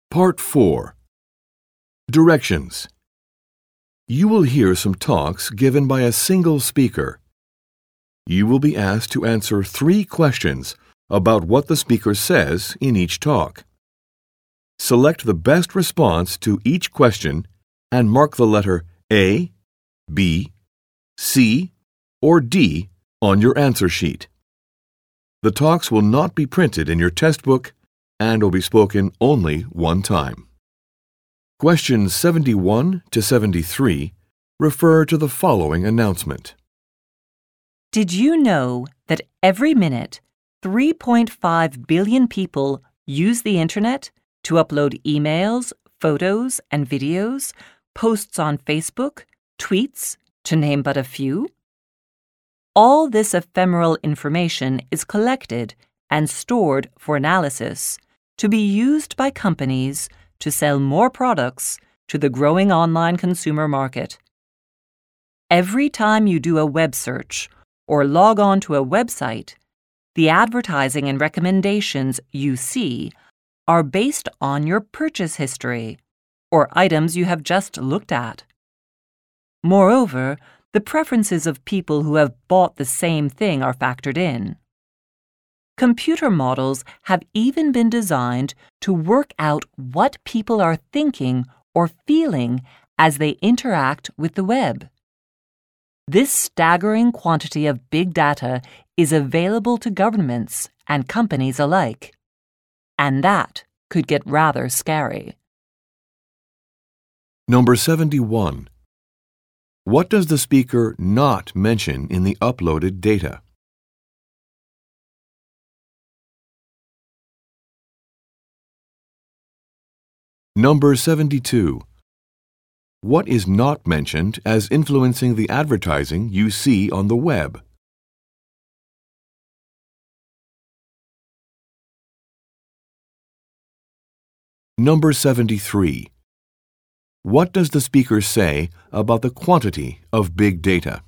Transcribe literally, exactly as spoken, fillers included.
Part four. Directions. You will hear some talks given by a single speaker. You will be asked to answer three questions about what the speaker says in each talk. Select the best response to each question and mark the letter A, B, C, or D on your answer sheet. The talks will not be printed in your test book and will be spoken only one time. Questions seventy-one to seventy-three refer to the following announcement. Did you know that every minute three point five billion people use the internet to upload emails, photos, and videos, posts on Facebook, tweets, to name but a few? All this ephemeral information is collected and stored for analysis to be used by companies to sell more products to the growing online consumer market. Every time you do a web search or log on to a website, the advertising and recommendations you see are based on your purchase history or items you have just looked at. Moreover, the preferences of people who have bought the same thing are factored in. Computer models have even been designed to work out what people are thinking or feeling as they interact with the web. This staggering quantity of big data is available to governments and companies alike, and that could get rather scary. Number seventy-one. What does the speaker not mention in the uploaded data? Number seventy-two. What is not mentioned as influencing the advertising you see on the web? Number seventy-three. What does the speaker say about the quantity of big data?